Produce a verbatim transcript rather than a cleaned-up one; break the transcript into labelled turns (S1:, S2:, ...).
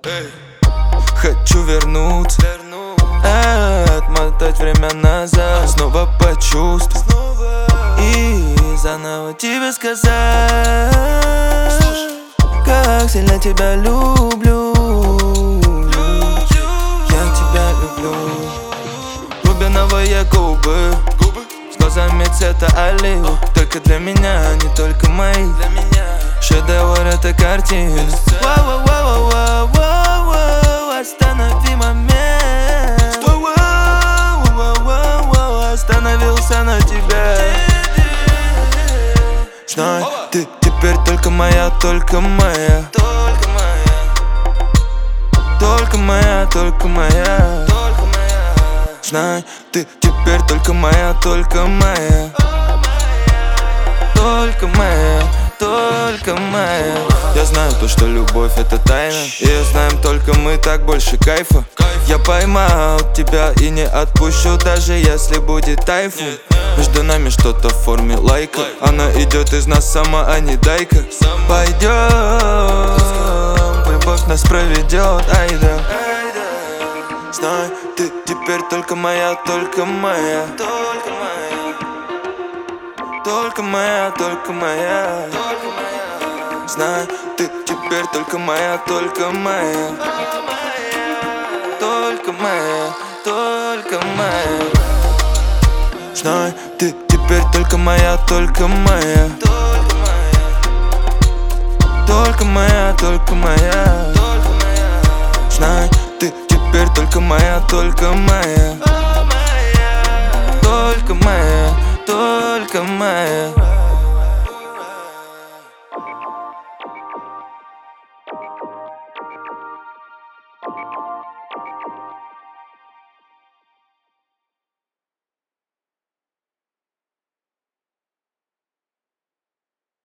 S1: Хочу вернуться, отмотать время назад, снова почувствовать и заново тебе сказать, как сильно тебя люблю. Я тебя люблю. Рубиновые губы с глазами цвета олива, только для меня, не только мои. Шедевр этой картины. Останови момент. Остановился на тебе. Знай, ты теперь только моя, только моя. Только моя, только моя, только моя. Знай, ты теперь только моя, только моя. Только моя, только моя. Я знаю то, что любовь это тайна, и знаем только мы, так больше кайфа. Я поймал тебя и не отпущу, даже если будет тайфун. Между нами что-то в форме лайка, она идет из нас сама, а не дай-ка. Пойдем, любовь нас проведет, айда. Знай, ты теперь только моя, только моя. Только моя, только моя, только моя. Знай, ты теперь только моя, только моя. Только моя, только моя. Знай, ты теперь только моя, только моя. Только моя, только моя. Знай, ты теперь только моя, только моя. Только моя, только моя.